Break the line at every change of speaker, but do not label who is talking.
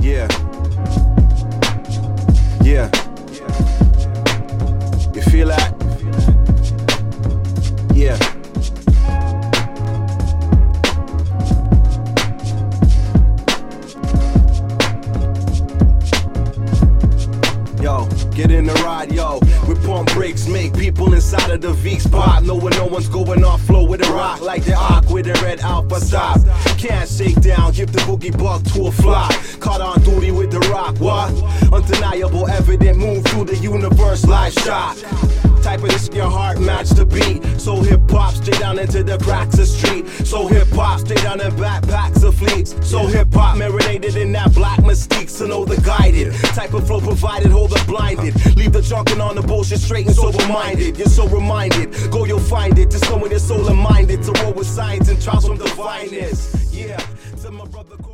Yeah. Yeah. You feel that? Yeah. Yo, get in the ride, yo. We pump brakes, make people inside of the V spot. Knowing no one's going off flow with a rock like the Ark with a red Alpha stop. Can't shake down, give the boogie bug to a fly. Caught on duty with the rock, what? Undeniable, evident, move through the universe like shock. Type of this, your heart match the beat. So hip-hop straight down into the cracks of street. So hip-hop straight down in backpacks of fleets. So hip-hop marinated in that black mystique. So know the guided type of flow provided, hold the blinded. Leave the drunken on the bullshit straight and sober-minded. You're so reminded, go you'll find it. Just go in your soul and minded to roll with science and trials from divineness. Yeah, to my brother.